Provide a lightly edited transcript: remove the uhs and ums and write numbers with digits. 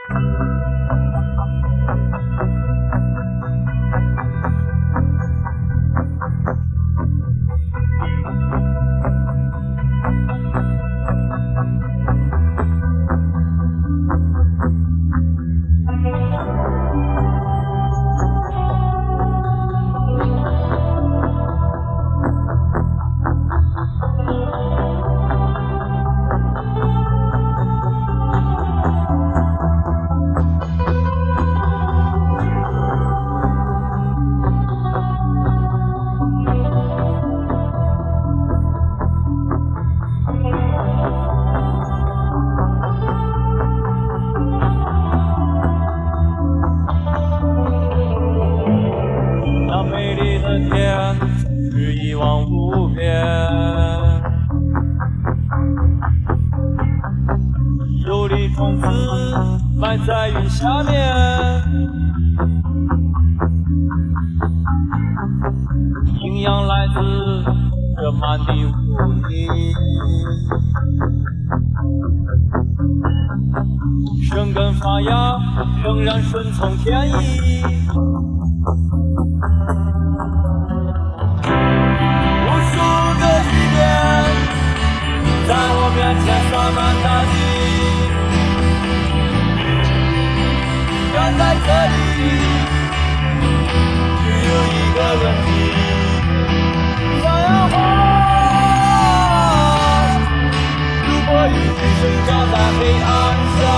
那美丽的天是一望无边，有粒种子埋在云下面，营养来自这满地污泥，生根发芽仍然顺从天意。在我面前洒满大地，站在这里，只有一个问题：想要花，如果一直生长在黑暗下。